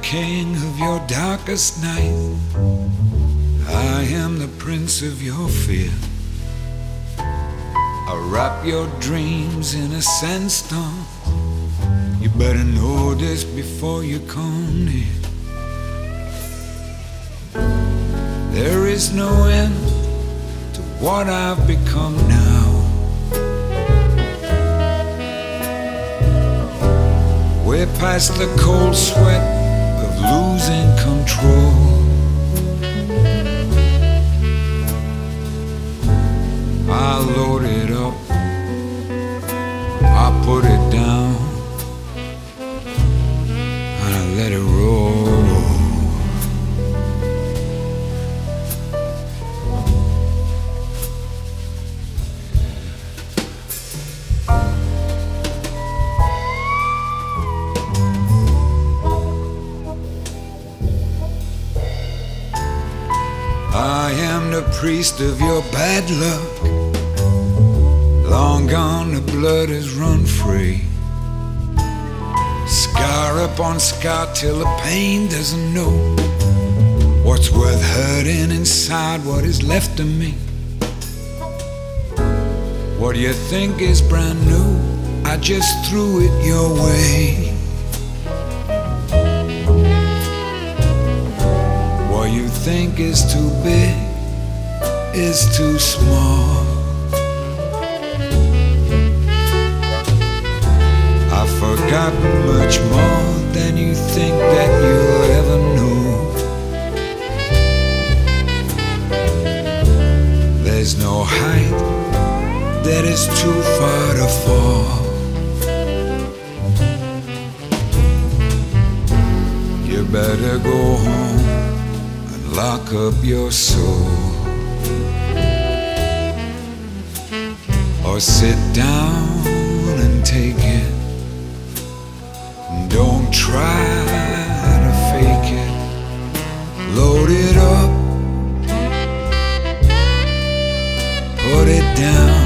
king of your darkest night. I am the prince of your fear. I wrap your dreams in a sandstorm. You better know this before you come near. There is no end to what I've become now. We're past the cold sweat of losing control. I load it up, I put it down, and I let it roll. I am the priest of your bad luck. Long gone, the blood has run free. Scar upon scar till the pain doesn't know what's worth hurting inside what is left of me. What you think is brand new, I just threw it your way. What you think is too big is too small. I've forgotten much more than you think that you'll ever know. There's no height that is too far to fall. You better go home and lock up your soul, or sit down and take it. Don't try to fake it. Load it up, put it down.